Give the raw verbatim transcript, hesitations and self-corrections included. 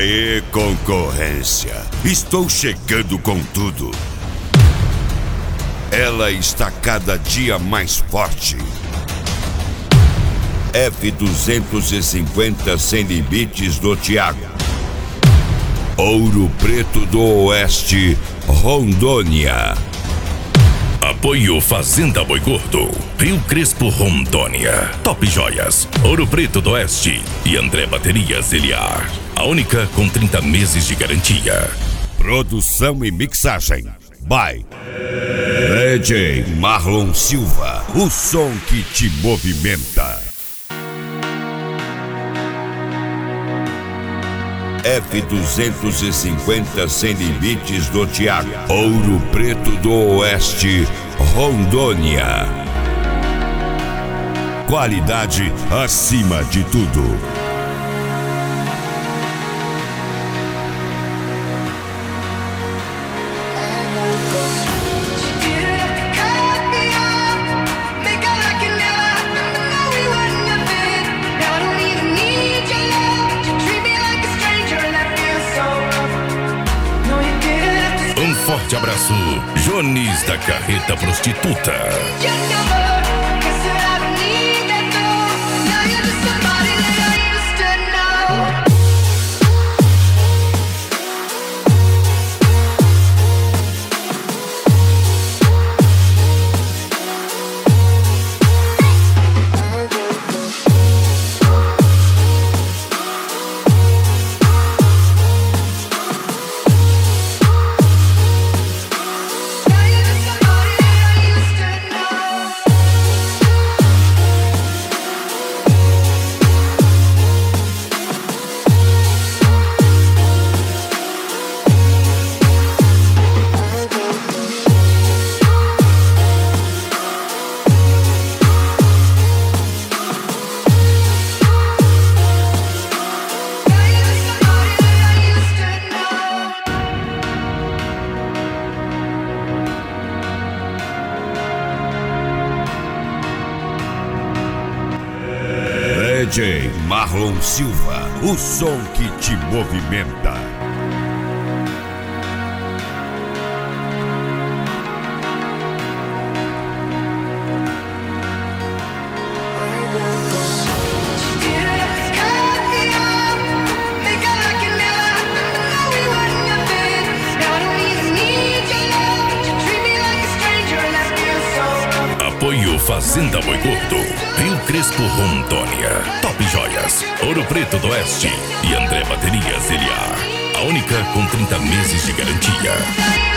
Aê, concorrência! Estou chegando com tudo. Ela está cada dia mais forte. F duzentos e cinquenta sem limites do Thiago. Ouro Preto do Oeste, Rondônia. Apoio Fazenda Boi Gordo, Rio Crespo, Rondônia. Top Joias, Ouro Preto do Oeste e André Baterias Eliar. A única com trinta meses de garantia. Produção e mixagem by D J Marlon Silva, o som que te movimenta. F duzentos e cinquenta sem limites do Thiago. Ouro Preto do Oeste, Rondônia. Qualidade acima de tudo. Um forte abraço, Jones da Carreta Prostituta. D J Marlon Silva, o som que te movimenta. Apoio Fazenda Boi Gordo, Rio Crespo, Rondônia. Top Joias, Ouro Preto do Oeste e André Baterias Eliar. A única com trinta meses de garantia.